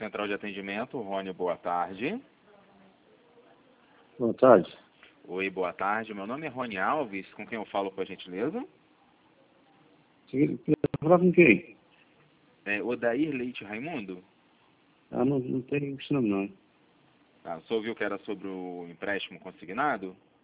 Central de Atendimento, Rony, boa tarde. Boa tarde. Oi, boa tarde. Meu nome é Rony Alves, com quem eu falo, por gentileza? Você quer falar com quem? Odair Leite Raimundo? Ah, não tem isso não. Tá, o senhor viu que era sobre o empréstimo consignado?